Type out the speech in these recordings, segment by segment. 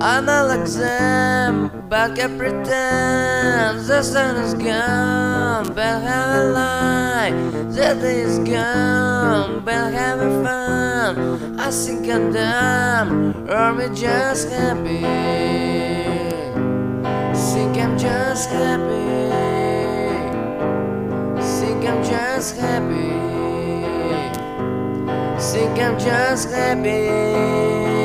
I'm not like them, but can pretend the sun is gone, but have a lie. The day is gone, but having fun. I think I'm dumb, or me just happy. Think I'm just happy. Think I'm just happy. Think I'm just happy.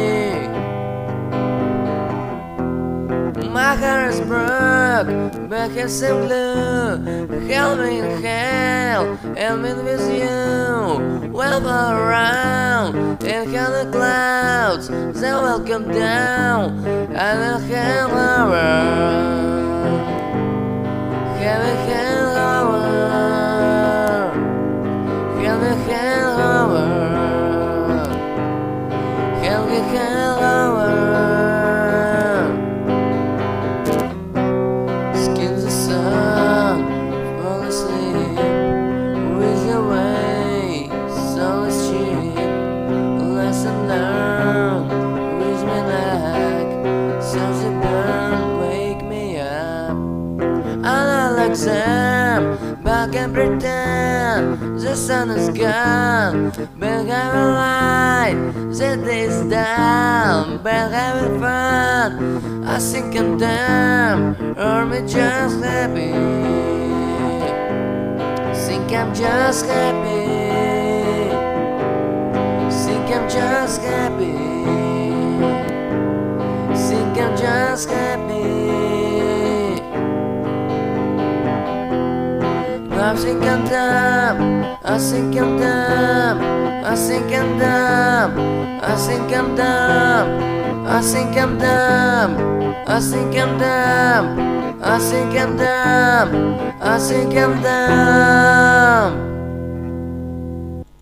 My heart is broke, but it's so blue. Help me in hell, help me with you. Well, all around, and how the clouds, they will come down, and will hell over. Heaven, hell over. Heaven, hell over. Heaven, hell over. Them, but can pretend the sun is gone, but have a light, the day is down, but having fun. I think I'm dumb, or me just happy. Think I'm just happy. Think I'm just happy. Think I'm just happy. I think I'm dumb, I think I'm dumb, I think I'm dumb, I think I'm dumb, I think I'm dumb, I think I'm dumb, I think I'm dumb, I think I'm dumb.